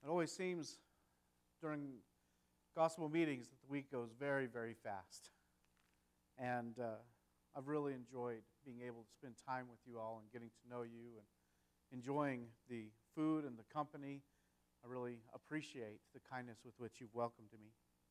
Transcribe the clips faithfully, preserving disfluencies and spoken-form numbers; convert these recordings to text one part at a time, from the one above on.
It always seems during gospel meetings that the week goes very, very fast. And uh, I've really enjoyed being able to spend time with you all and getting to know you and enjoying the food and the company. I really appreciate the kindness with which you've welcomed me.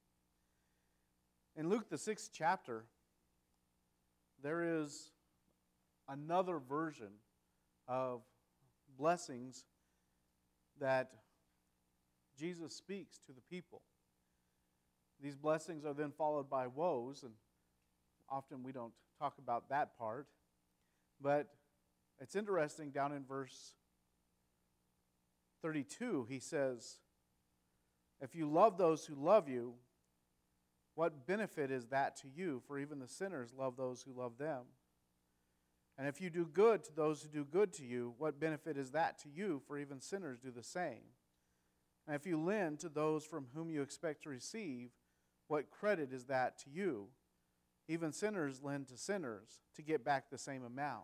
In Luke, the sixth chapter, there is another version of blessings that Jesus speaks to the people. These blessings are then followed by woes, and often we don't talk about that part. But it's interesting, down in verse thirty-two, he says, "If you love those who love you, what benefit is that to you? For even the sinners love those who love them. And if you do good to those who do good to you, what benefit is that to you? For even sinners do the same. And if you lend to those from whom you expect to receive, what credit is that to you? Even sinners lend to sinners to get back the same amount."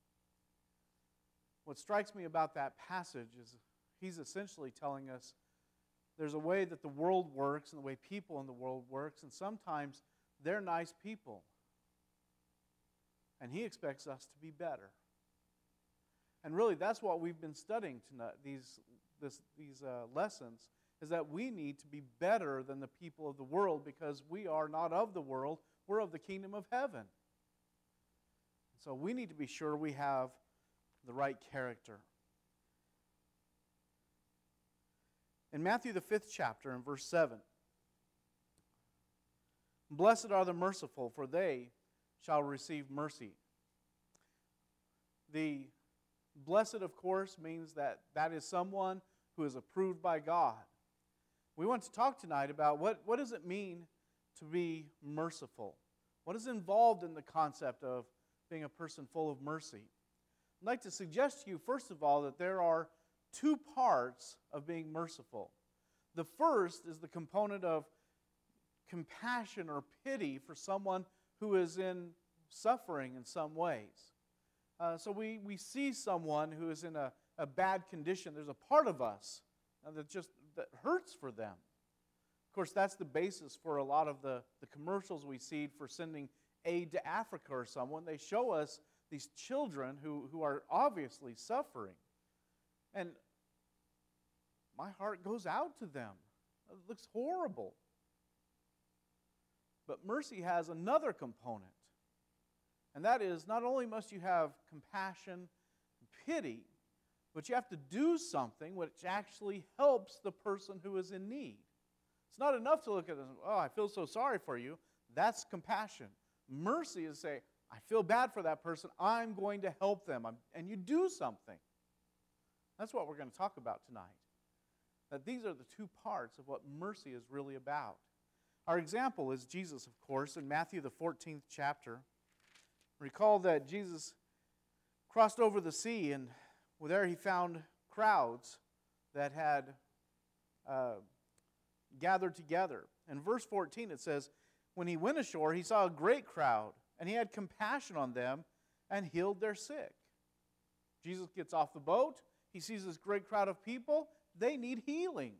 What strikes me about that passage is he's essentially telling us there's a way that the world works and the way people in the world works, and sometimes they're nice people. And he expects us to be better. And really, that's what we've been studying tonight, these, this, these uh, lessons, is that we need to be better than the people of the world because we are not of the world, we're of the kingdom of heaven. So we need to be sure we have the right character. In Matthew, the fifth chapter, in verse seven, "Blessed are the merciful, for they shall receive mercy." The blessed, of course, means that that is someone who is approved by God. We want to talk tonight about what, what does it mean to be merciful? What is involved in the concept of being a person full of mercy? I'd like to suggest to you, first of all, that there are two parts of being merciful. The first is the component of compassion or pity for someone who is in suffering in some ways. Uh, so we, we see someone who is in a, a bad condition. There's a part of us uh, that just that hurts for them. Of course, that's the basis for a lot of the, the commercials we see for sending aid to Africa or someone. They show us these children who, who are obviously suffering. And my heart goes out to them. It looks horrible. But mercy has another component. And that is, not only must you have compassion and pity, but you have to do something which actually helps the person who is in need. It's not enough to look at them, "Oh, I feel so sorry for you." That's compassion. Mercy is say, "I feel bad for that person. I'm going to help them." I'm, and you do something. That's what we're going to talk about tonight. That these are the two parts of what mercy is really about. Our example is Jesus, of course, in Matthew, the fourteenth chapter. Recall that Jesus crossed over the sea, and there he found crowds that had uh, gathered together. In verse fourteen it says, "When he went ashore, he saw a great crowd, and he had compassion on them and healed their sick." Jesus gets off the boat. He sees this great crowd of people. They need healing.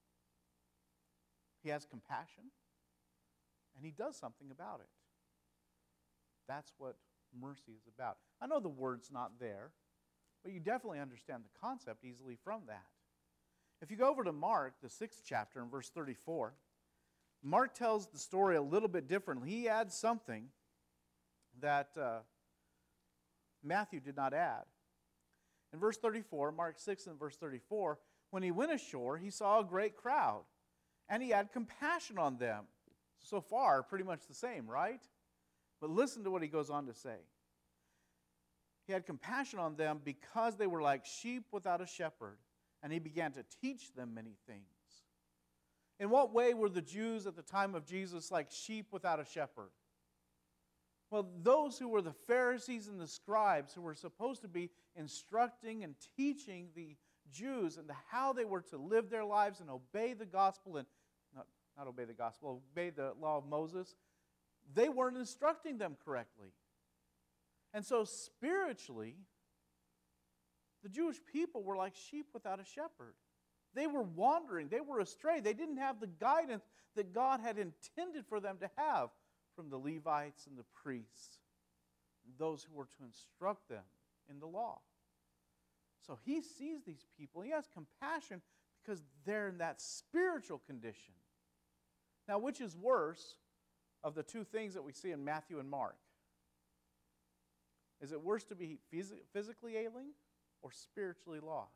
He has compassion, and he does something about it. That's what mercy is about. I know the word's not there, but you definitely understand the concept easily from that. If you go over to Mark, the sixth chapter, in verse thirty-four, Mark tells the story a little bit differently. He adds something that uh, Matthew did not add. In verse thirty-four, Mark six and verse thirty-four, "When he went ashore, he saw a great crowd, and he had compassion on them." So far, pretty much the same, right? But listen to what he goes on to say. He had compassion on them because they were like sheep without a shepherd, and he began to teach them many things. In what way were the Jews at the time of Jesus like sheep without a shepherd? Well, those who were the Pharisees and the scribes who were supposed to be instructing and teaching the Jews and how they were to live their lives and obey the gospel, and not, not obey the gospel, obey the law of Moses, they weren't instructing them correctly. And so spiritually, the Jewish people were like sheep without a shepherd. They were wandering. They were astray. They didn't have the guidance that God had intended for them to have from the Levites and the priests, those who were to instruct them in the law. So he sees these people. He has compassion because they're in that spiritual condition. Now, which is worse of the two things that we see in Matthew and Mark? Is it worse to be phys- physically ailing or spiritually lost?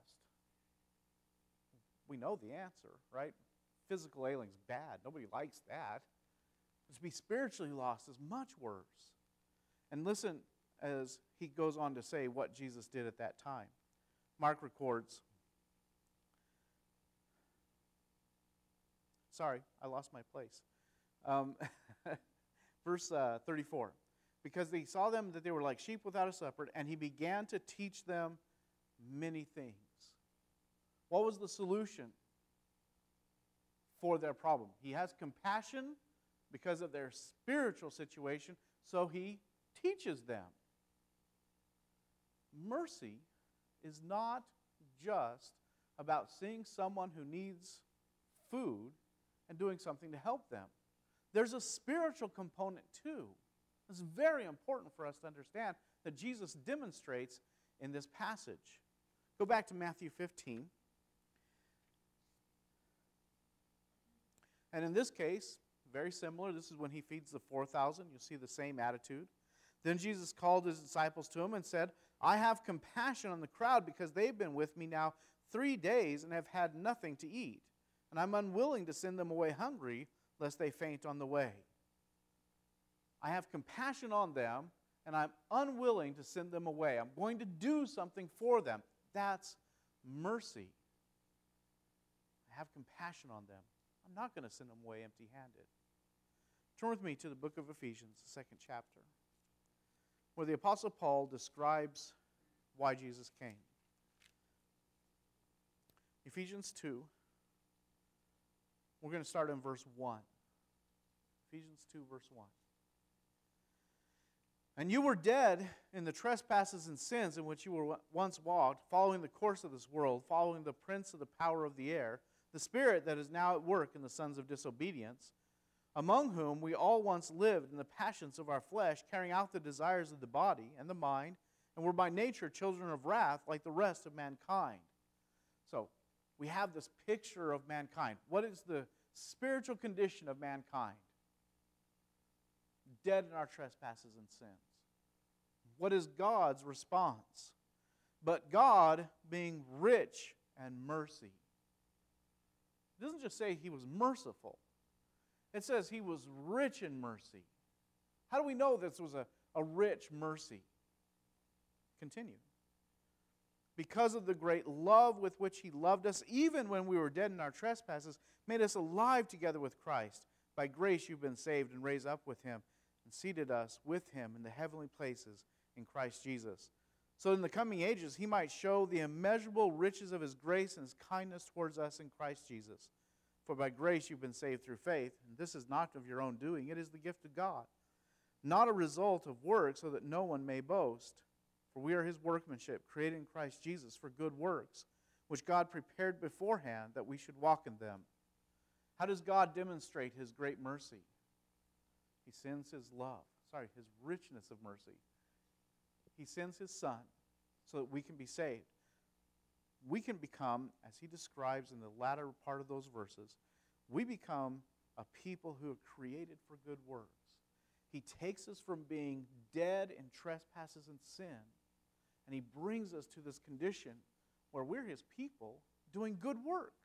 We know the answer, right? Physical ailing is bad. Nobody likes that. But to be spiritually lost is much worse. And listen as he goes on to say what Jesus did at that time. Mark records, sorry, I lost my place. Um, verse uh, thirty-four. Because he saw them that they were like sheep without a shepherd, and he began to teach them many things. What was the solution for their problem? He has compassion because of their spiritual situation, so he teaches them. Mercy is not just about seeing someone who needs food and doing something to help them. There's a spiritual component too. It's very important for us to understand that Jesus demonstrates in this passage. Go back to Matthew fifteen. And in this case, very similar. This is when he feeds the four thousand. You'll see the same attitude. Then Jesus called his disciples to him and said, I have compassion on the crowd because they've been with me now three days and have had nothing to eat. And I'm unwilling to send them away hungry, lest they faint on the way. I have compassion on them, and I'm unwilling to send them away. I'm going to do something for them. That's mercy. I have compassion on them. I'm not going to send them away empty-handed. Turn with me to the book of Ephesians, the second chapter, where the Apostle Paul describes why Jesus came. Ephesians two. We're going to start in verse one. Ephesians two, verse one. And you were dead in the trespasses and sins in which you were once walked, following the course of this world, following the prince of the power of the air, the spirit that is now at work in the sons of disobedience, among whom we all once lived in the passions of our flesh, carrying out the desires of the body and the mind, and were by nature children of wrath like the rest of mankind. So, we have this picture of mankind. What is the spiritual condition of mankind? Dead in our trespasses and sins. What is God's response? But God being rich and mercy. It doesn't just say he was merciful. It says he was rich in mercy. How do we know this was a, a rich mercy? Continue. Because of the great love with which he loved us, even when we were dead in our trespasses, made us alive together with Christ. By grace you've been saved and raised up with him, and seated us with him in the heavenly places in Christ Jesus. So in the coming ages he might show the immeasurable riches of his grace and his kindness towards us in Christ Jesus. For by grace you've been saved through faith, and this is not of your own doing, it is the gift of God, not a result of works, so that no one may boast. For we are his workmanship, created in Christ Jesus for good works, which God prepared beforehand that we should walk in them. How does God demonstrate his great mercy? He sends his love, sorry, his richness of mercy. He sends his Son so that we can be saved. We can become, as he describes in the latter part of those verses, we become a people who are created for good works. He takes us from being dead in trespasses and sin, and he brings us to this condition where we're his people doing good works.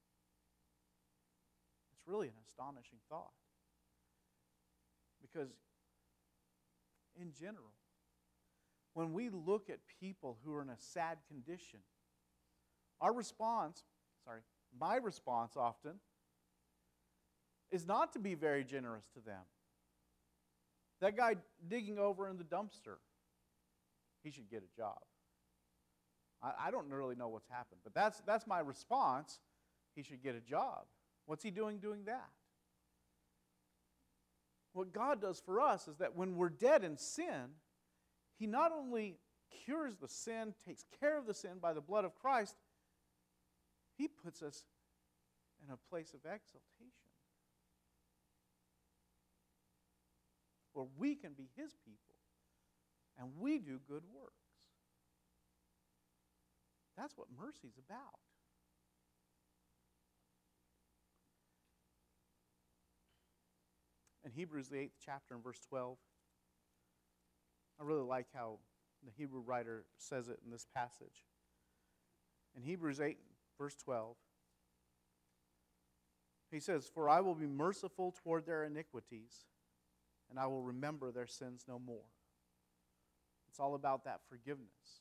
It's really an astonishing thought. Because in general, when we look at people who are in a sad condition, our response, sorry, my response often, is not to be very generous to them. That guy digging over in the dumpster, he should get a job. I, I don't really know what's happened, but that's, that's my response. He should get a job. What's he doing doing that? What God does for us is that when we're dead in sin, he not only cures the sin, takes care of the sin by the blood of Christ, He puts us in a place of exaltation where we can be His people and we do good works. That's what mercy is about. In Hebrews, the eighth chapter, in verse twelve, I really like how the Hebrew writer says it in this passage. In Hebrews eight, verse twelve, he says, "For I will be merciful toward their iniquities, and I will remember their sins no more." It's all about that forgiveness.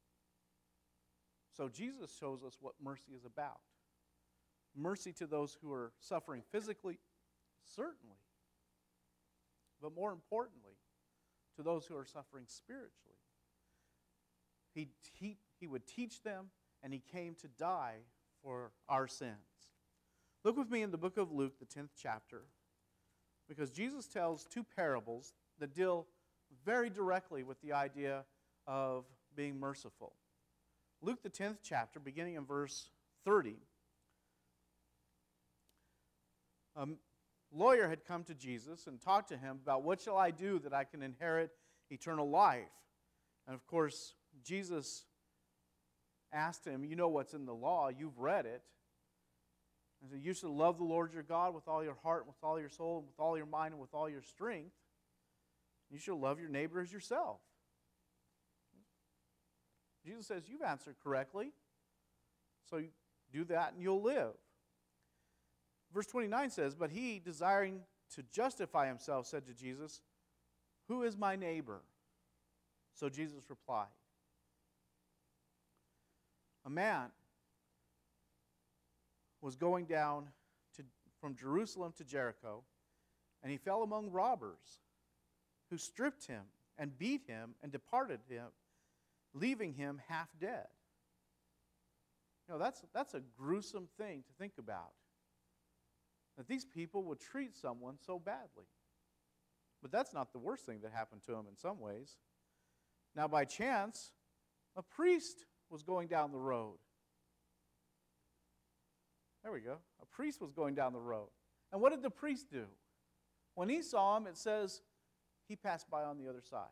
So Jesus shows us what mercy is about. Mercy to those who are suffering physically, certainly. But more importantly, to those who are suffering spiritually. He, he, he would teach them, and He came to die for our sins. Look with me in the book of Luke, the tenth chapter, because Jesus tells two parables that deal very directly with the idea of being merciful. Luke, the tenth chapter, beginning in verse thirty, a lawyer had come to Jesus and talked to Him about, what shall I do that I can inherit eternal life? And of course, Jesus asked him, you know what's in the law, you've read it. And so you should love the Lord your God with all your heart, with all your soul, with all your mind, and with all your strength. You should love your neighbor as yourself. Jesus says, you've answered correctly. So you do that and you'll live. Verse twenty-nine says, but he, desiring to justify himself, said to Jesus, who is my neighbor? So Jesus replied, a man was going down to, from Jerusalem to Jericho, and he fell among robbers, who stripped him and beat him and departed him, leaving him half dead. You know, that's, that's a gruesome thing to think about, that these people would treat someone so badly. But that's not the worst thing that happened to him in some ways. Now, by chance, a priest was going down the road. There we go. A priest was going down the road. And what did the priest do? When he saw him, it says he passed by on the other side.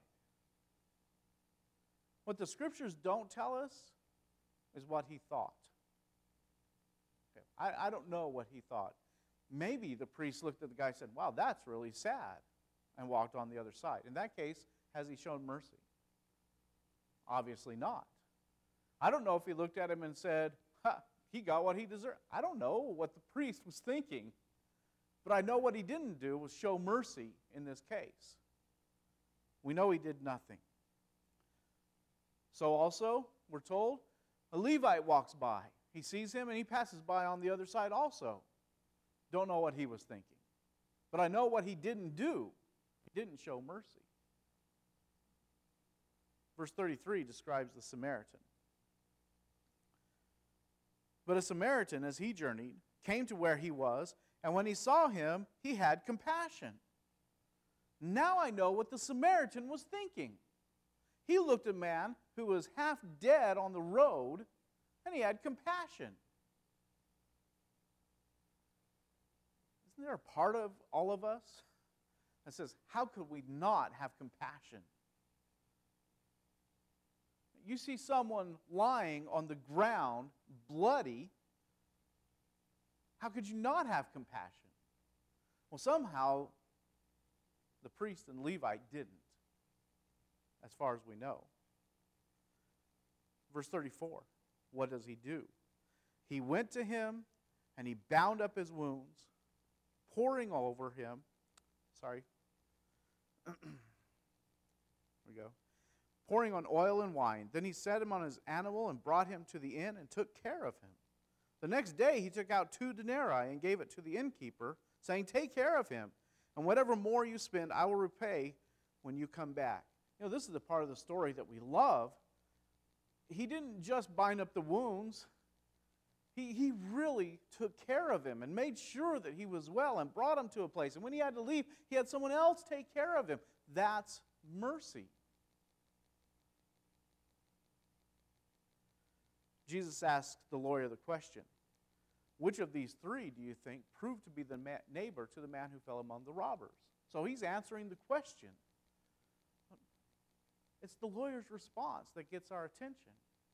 What the Scriptures don't tell us is what he thought. Okay. I, I don't know what he thought. Maybe the priest looked at the guy and said, wow, that's really sad, and walked on the other side. In that case, has he shown mercy? Obviously not. I don't know if he looked at him and said, ha, he got what he deserved. I don't know what the priest was thinking, but I know what he didn't do was show mercy in this case. We know he did nothing. So also, we're told, a Levite walks by. He sees him and he passes by on the other side also. Don't know what he was thinking. But I know what he didn't do. He didn't show mercy. Verse thirty-three describes the Samaritan. But a Samaritan, as he journeyed, came to where he was, and when he saw him, he had compassion. Now I know what the Samaritan was thinking. He looked at a man who was half dead on the road, and he had compassion. Isn't there a part of all of us that says, how could we not have compassion? You see someone lying on the ground, bloody. How could you not have compassion? Well, somehow the priest and Levite didn't, as far as we know. Verse thirty-four, what does he do? He went to him and he bound up his wounds, pouring over him. Sorry. There we go. Pouring on oil and wine. Then he set him on his animal and brought him to the inn and took care of him. The next day he took out two denarii and gave it to the innkeeper, saying, take care of him, and whatever more you spend, I will repay when you come back. You know, this is the part of the story that we love. He didn't just bind up the wounds. He, he really took care of him and made sure that he was well and brought him to a place. And when he had to leave, he had someone else take care of him. That's mercy. Jesus asked the lawyer the question, Which of these three do you think proved to be the ma- neighbor to the man who fell among the robbers? So he's answering the question. It's the lawyer's response that gets our attention.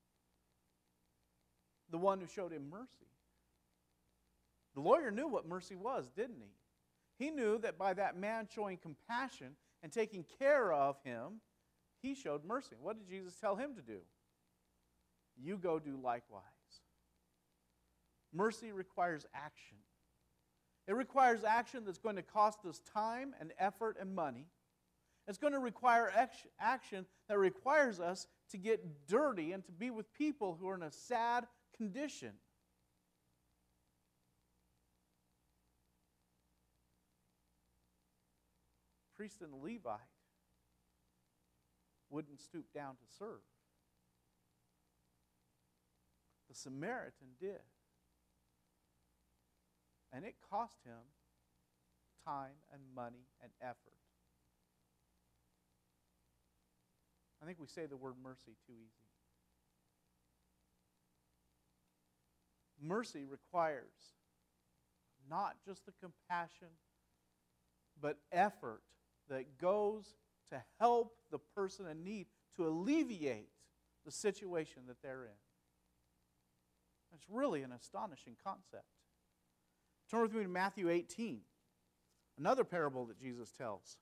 The one who showed him mercy. The lawyer knew what mercy was, didn't he? He knew that by that man showing compassion and taking care of him, he showed mercy. What did Jesus tell him to do? You go do likewise. Mercy requires action. It requires action that's going to cost us time and effort and money. It's going to require action that requires us to get dirty and to be with people who are in a sad condition. Priest and Levite wouldn't stoop down to serve. The Samaritan did. And it cost him time and money and effort. I think we say the word mercy too easy. Mercy requires not just the compassion, but effort that goes to help the person in need, to alleviate the situation that they're in. It's really an astonishing concept. Turn with me to Matthew eighteen, another parable that Jesus tells.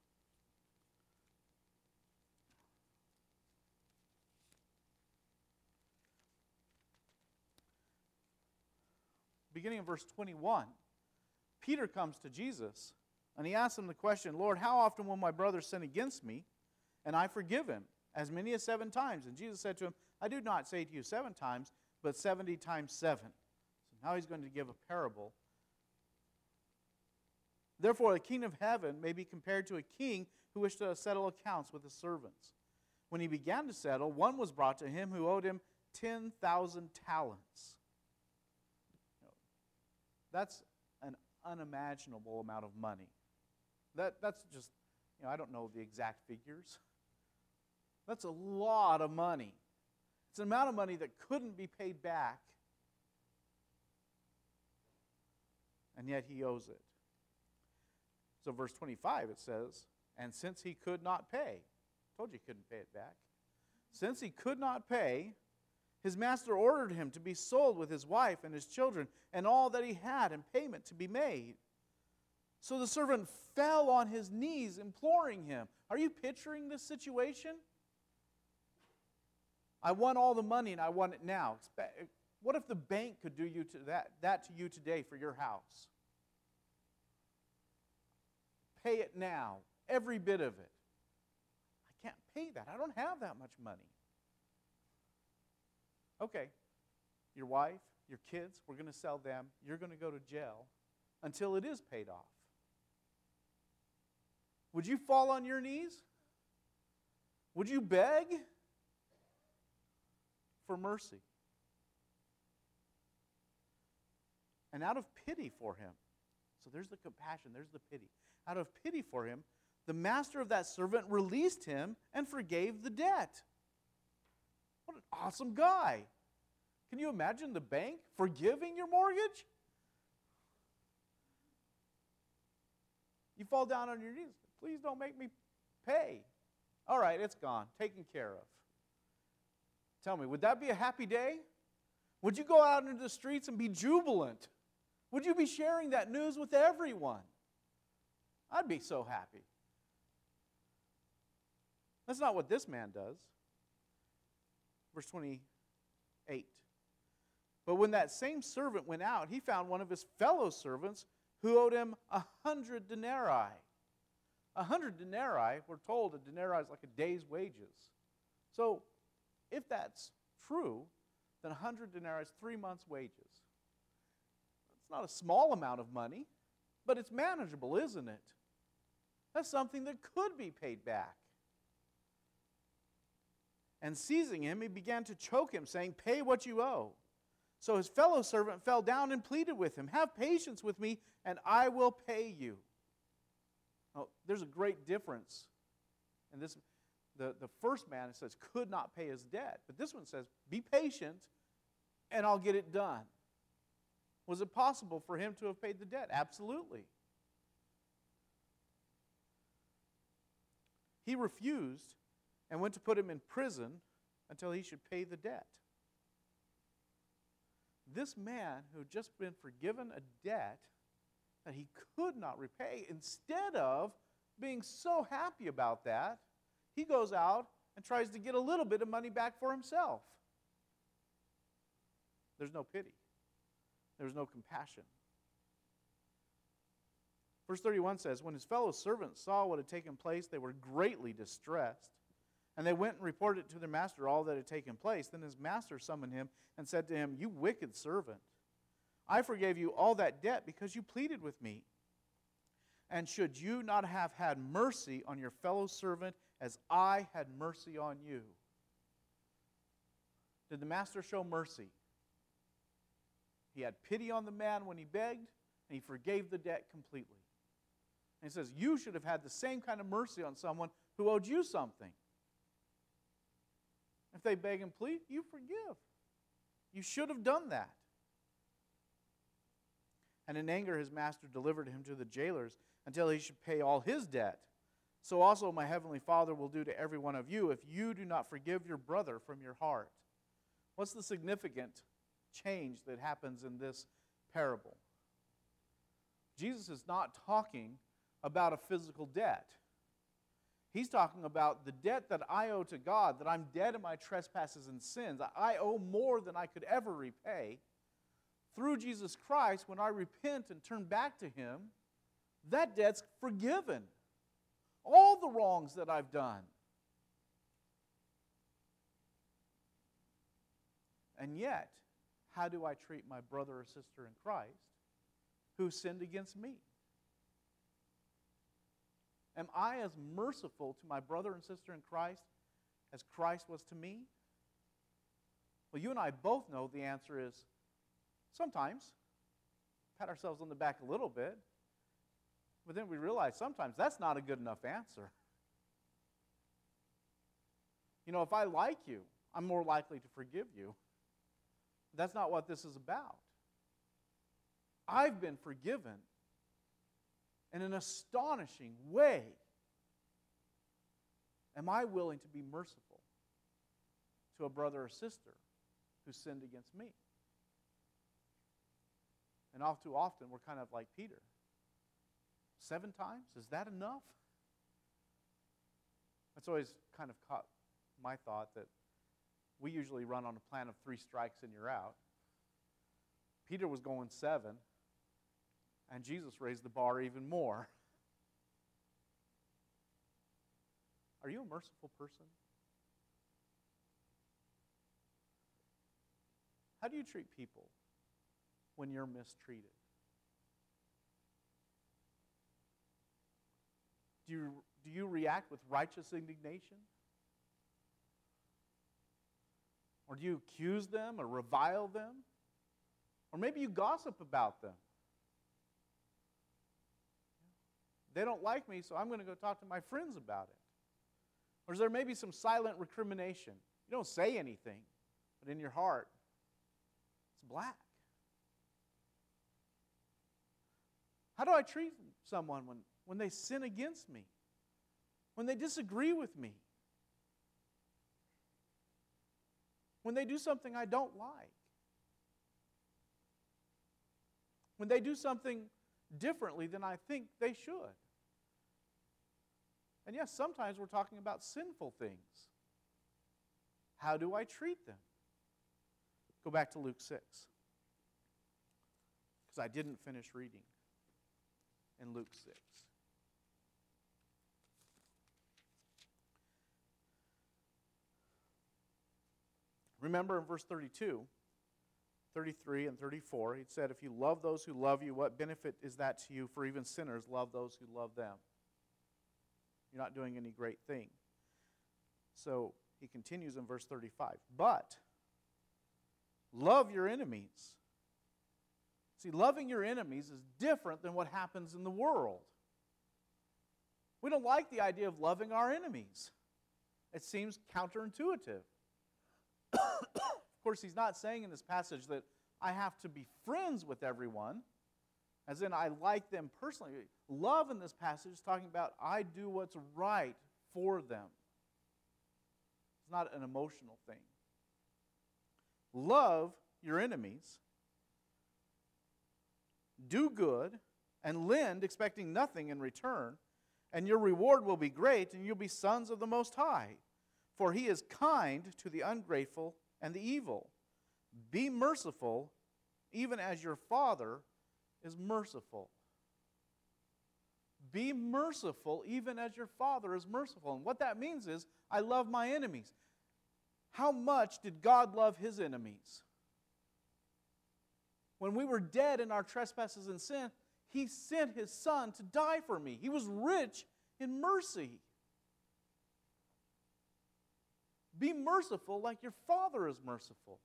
Beginning in verse twenty-one, Peter comes to Jesus, and he asks him the question, Lord, how often will my brother sin against me, and I forgive him? As many as seven times. And Jesus said to him, I do not say to you seven times, but seventy times seven. So now he's going to give a parable. Therefore, the kingdom of heaven may be compared to a king who wished to settle accounts with his servants. When he began to settle, one was brought to him who owed him ten thousand talents. That's an unimaginable amount of money. That, that's just, you know, I don't know the exact figures. That's a lot of money. It's an amount of money that couldn't be paid back, and yet he owes it. So verse twenty-five, it says, and since he could not pay, I told you he couldn't pay it back. Since he could not pay, his master ordered him to be sold with his wife and his children and all that he had, and payment to be made. So the servant fell on his knees, imploring him. Are you picturing this situation? I want all the money and I want it now. What if the bank could do you to that, that to you today for your house? Pay it now, every bit of it. I can't pay that. I don't have that much money. Okay, your wife, your kids, we're going to sell them. You're going to go to jail until it is paid off. Would you fall on your knees? Would you beg for mercy? And out of pity for him, so there's the compassion, there's the pity. Out of pity for him, the master of that servant released him and forgave the debt. What an awesome guy. Can you imagine the bank forgiving your mortgage? You fall down on your knees. Please don't make me pay. All right, it's gone. Taken care of. Tell me, would that be a happy day? Would you go out into the streets and be jubilant? Would you be sharing that news with everyone? I'd be so happy. That's not what this man does. Verse twenty-eight. But when that same servant went out, he found one of his fellow servants who owed him a hundred denarii. A hundred denarii, we're told a denarii is like a day's wages. So if that's true, then a hundred denarii is three months' wages. It's not a small amount of money, but it's manageable, isn't it? That's something that could be paid back. And seizing him, he began to choke him, saying, pay what you owe. So his fellow servant fell down and pleaded with him, have patience with me, and I will pay you. Now, there's a great difference. And this, the, the first man, it says, could not pay his debt. But this one says, be patient, and I'll get it done. Was it possible for him to have paid the debt? Absolutely. He refused and went to put him in prison until he should pay the debt. This man who had just been forgiven a debt that he could not repay, instead of being so happy about that, he goes out and tries to get a little bit of money back for himself. There's no pity. There's no compassion. Verse thirty-one says, when his fellow servants saw what had taken place, they were greatly distressed. And they went and reported to their master all that had taken place. Then his master summoned him and said to him, you wicked servant, I forgave you all that debt because you pleaded with me. And should you not have had mercy on your fellow servant as I had mercy on you? Did the master show mercy? He had pity on the man when he begged, and he forgave the debt completely. And he says, you should have had the same kind of mercy on someone who owed you something. If they beg and plead, you forgive. You should have done that. And in anger his master delivered him to the jailers until he should pay all his debt. So also my heavenly Father will do to every one of you if you do not forgive your brother from your heart. What's the significant change that happens in this parable? Jesus is not talking about a physical debt. He's talking about the debt that I owe to God, that I'm dead in my trespasses and sins. I owe more than I could ever repay. Through Jesus Christ, when I repent and turn back to Him, that debt's forgiven. All the wrongs that I've done. And yet, how do I treat my brother or sister in Christ who sinned against me? Am I as merciful to my brother and sister in Christ as Christ was to me? Well, you and I both know the answer is sometimes. Pat ourselves on the back a little bit. But then we realize sometimes that's not a good enough answer. You know, if I like you, I'm more likely to forgive you. That's not what this is about. I've been forgiven in an astonishing way. Am I willing to be merciful to a brother or sister who sinned against me? And all too often, we're kind of like Peter. Seven times? Is that enough? That's always kind of caught my thought that we usually run on a plan of three strikes and you're out. Peter was going seven, and Jesus raised the bar even more. Are you a merciful person? How do you treat people when you're mistreated? Do you, do you react with righteous indignation? Or do you accuse them or revile them? Or maybe you gossip about them. They don't like me, so I'm going to go talk to my friends about it. Or is there maybe some silent recrimination? You don't say anything, but in your heart, it's black. How do I treat someone when, when they sin against me? When they disagree with me? When they do something I don't like? When they do something differently than I think they should? And yes, sometimes we're talking about sinful things. How do I treat them? Go back to Luke six. Because I didn't finish reading in Luke six. Remember in verse thirty-two, thirty-three, and thirty-four, he said, if you love those who love you, what benefit is that to you? For even sinners love those who love them. You're not doing any great thing. So he continues in verse thirty-five. But love your enemies. See, loving your enemies is different than what happens in the world. We don't like the idea of loving our enemies. It seems counterintuitive. Of course, he's not saying in this passage that I have to be friends with everyone, as in I like them personally. Love in this passage is talking about I do what's right for them. It's not an emotional thing. Love your enemies. Do good and lend, expecting nothing in return, and your reward will be great, and you'll be sons of the Most High. For He is kind to the ungrateful and the evil. Be merciful, even as your Father is merciful. Be merciful, even as your Father is merciful. And what that means is, I love my enemies. How much did God love His enemies? When we were dead in our trespasses and sin, He sent His Son to die for me. He was rich in mercy. Be merciful like your Father is merciful.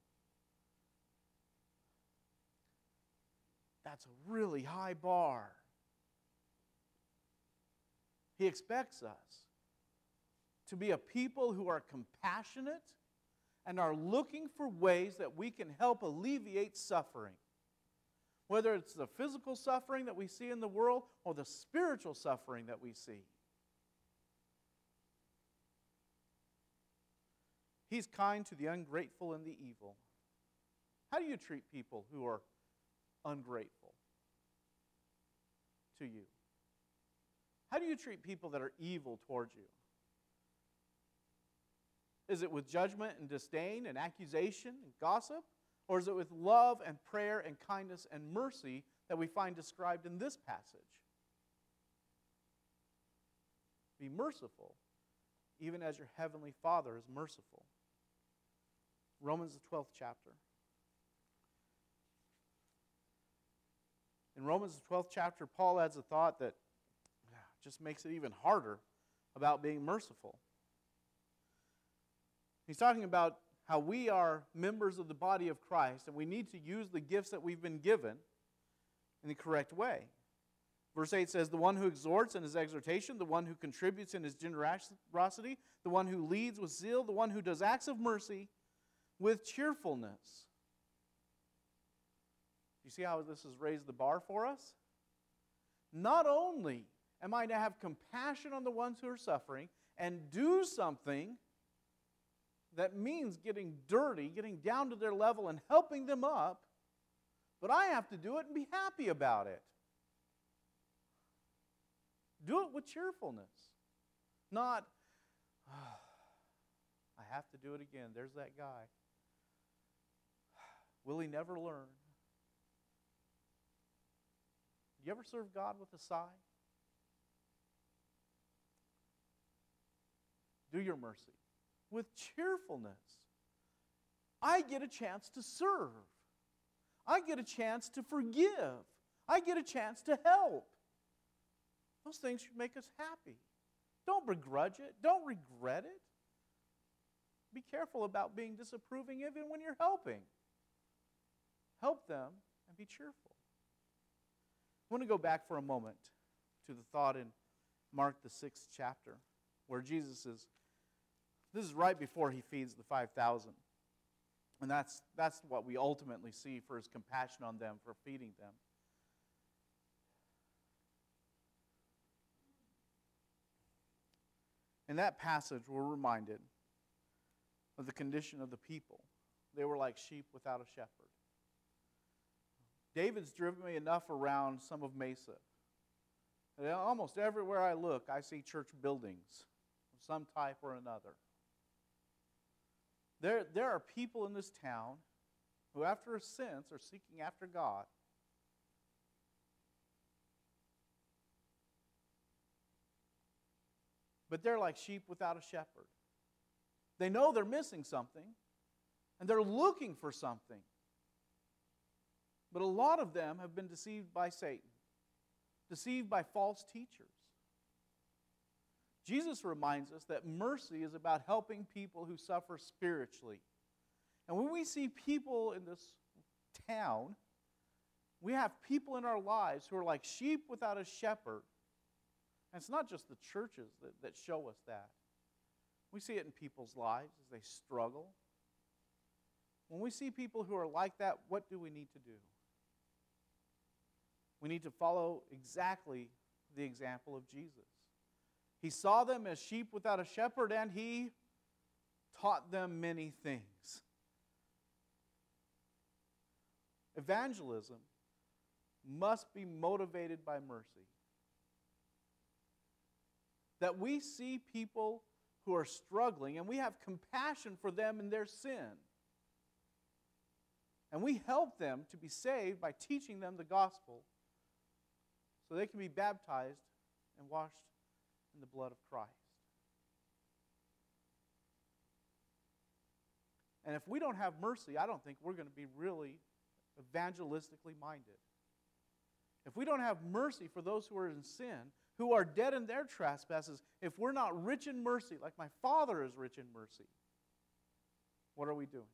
That's a really high bar. He expects us to be a people who are compassionate and are looking for ways that we can help alleviate suffering. Whether it's the physical suffering that we see in the world or the spiritual suffering that we see. He's kind to the ungrateful and the evil. How do you treat people who are ungrateful to you? How do you treat people that are evil towards you? Is it with judgment and disdain and accusation and gossip? Or is it with love and prayer and kindness and mercy that we find described in this passage? Be merciful, even as your heavenly Father is merciful. Romans the twelfth chapter. In Romans the twelfth chapter, Paul adds a thought that just makes it even harder about being merciful. He's talking about how we are members of the body of Christ and we need to use the gifts that we've been given in the correct way. Verse eight says, the one who exhorts in his exhortation, the one who contributes in his generosity, the one who leads with zeal, the one who does acts of mercy with cheerfulness. You see how this has raised the bar for us? Not only am I to have compassion on the ones who are suffering and do something that means getting dirty, getting down to their level and helping them up, but I have to do it and be happy about it. Do it with cheerfulness. Not, oh, I have to do it again. There's that guy. Will he never learn? Do you ever serve God with a sigh? Do your mercy with cheerfulness. I get a chance to serve. I get a chance to forgive. I get a chance to help. Those things should make us happy. Don't begrudge it. Don't regret it. Be careful about being disapproving even when you're helping. Help them and be cheerful. I want to go back for a moment to the thought in Mark the sixth chapter where Jesus is, this is right before he feeds the five thousand. And that's, that's what we ultimately see for his compassion on them, for feeding them. In that passage, we're reminded of the condition of the people. They were like sheep without a shepherd. David's driven me enough around some of Mesa. And almost everywhere I look, I see church buildings of some type or another. There, there are people in this town who, after a sense, are seeking after God. But they're like sheep without a shepherd. They know they're missing something, and they're looking for something. But a lot of them have been deceived by Satan, deceived by false teachers. Jesus reminds us that mercy is about helping people who suffer spiritually. And when we see people in this town, we have people in our lives who are like sheep without a shepherd. And it's not just the churches that, that show us that. We see it in people's lives as they struggle. When we see people who are like that, what do we need to do? We need to follow exactly the example of Jesus. He saw them as sheep without a shepherd, and he taught them many things. Evangelism must be motivated by mercy. That we see people who are struggling, and we have compassion for them in their sin. And we help them to be saved by teaching them the gospel so they can be baptized and washed in the blood of Christ. And if we don't have mercy, I don't think we're going to be really evangelistically minded. If we don't have mercy for those who are in sin, who are dead in their trespasses, if we're not rich in mercy, like my Father is rich in mercy, what are we doing?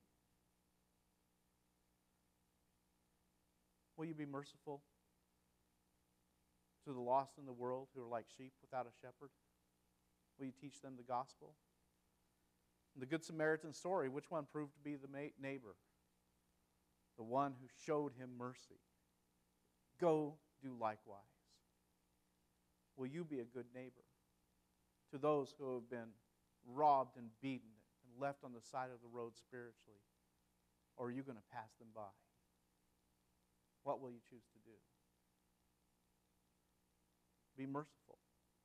Will you be merciful to the lost in the world who are like sheep without a shepherd? Will you teach them the gospel? In the Good Samaritan story, which one proved to be the neighbor? The one who showed him mercy. Go do likewise. Will you be a good neighbor to those who have been robbed and beaten and left on the side of the road spiritually? Or are you going to pass them by? What will you choose to do? Be merciful,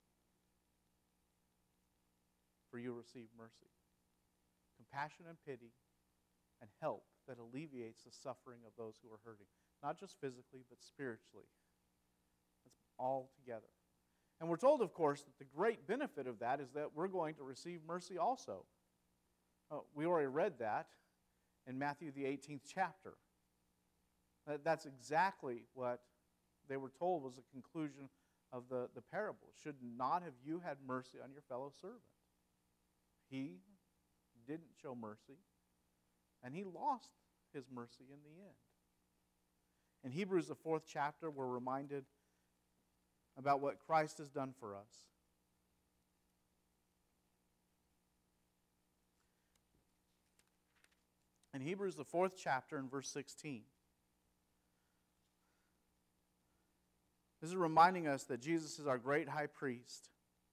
for you will receive mercy. Compassion and pity and help that alleviates the suffering of those who are hurting. Not just physically, but spiritually. It's all together. And we're told, of course, that the great benefit of that is that we're going to receive mercy also. Uh, we already read that in Matthew the eighteenth chapter. That, that's exactly what they were told was the conclusion of the, the parable. Should not have you had mercy on your fellow servant? He didn't show mercy, and he lost his mercy in the end. In Hebrews, the fourth chapter, we're reminded about what Christ has done for us. In Hebrews, the fourth chapter, in verse sixteen, this is reminding us that Jesus is our great high priest.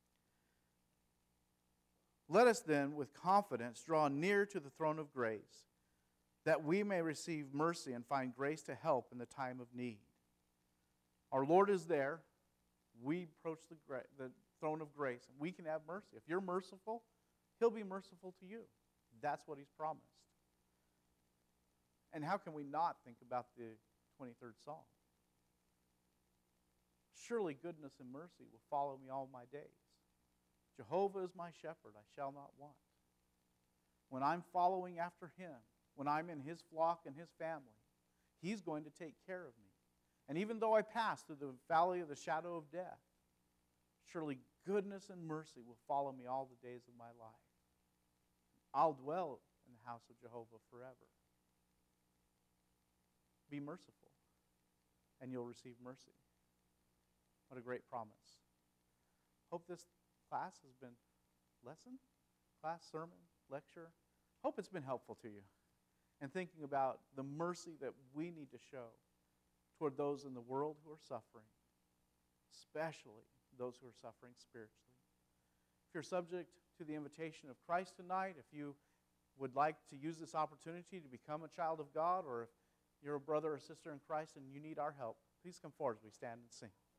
Let us then, with confidence, draw near to the throne of grace, that we may receive mercy and find grace to help in the time of need. Our Lord is there. We approach the, gra- the throne of grace, and we can have mercy. If you're merciful, He'll be merciful to you. That's what He's promised. And how can we not think about the twenty-third Psalm? Surely goodness and mercy will follow me all my days. Jehovah is my shepherd, I shall not want. When I'm following after Him, when I'm in His flock and His family, He's going to take care of me. And even though I pass through the valley of the shadow of death, surely goodness and mercy will follow me all the days of my life. I'll dwell in the house of Jehovah forever. Be merciful, and you'll receive mercy. What a great promise. Hope this class has been lesson, class, sermon, lecture. Hope it's been helpful to you in thinking about the mercy that we need to show toward those in the world who are suffering, especially those who are suffering spiritually. If you're subject to the invitation of Christ tonight, if you would like to use this opportunity to become a child of God, or if you're a brother or sister in Christ and you need our help, please come forward as we stand and sing.